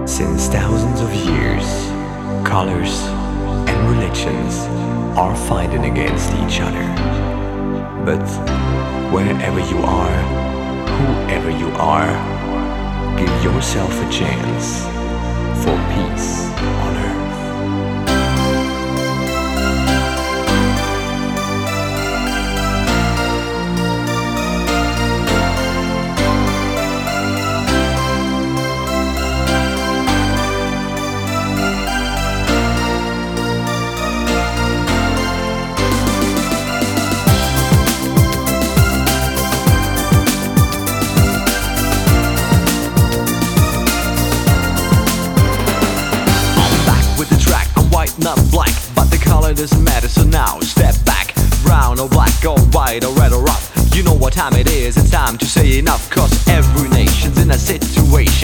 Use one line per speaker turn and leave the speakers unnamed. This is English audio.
Since thousands of years, colors and religions are fighting against each other. But wherever you are, whoever you are, give yourself a chance for peace on earth.
Not black, but the color doesn't matter. So now step back, brown or black or white or red or rough. You know what time it is, it's time to say enough. Cause every nation's in a situation